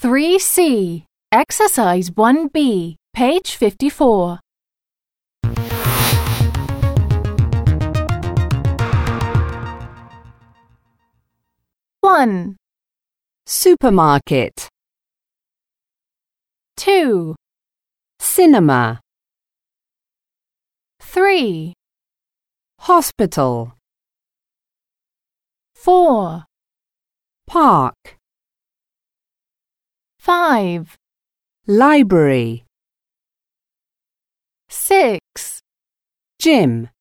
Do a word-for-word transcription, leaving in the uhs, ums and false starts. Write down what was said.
three C, Exercise one B, page fifty-four. one, Supermarket. two, Cinema. three, Hospital. four, Park. five, Library. six, Gym.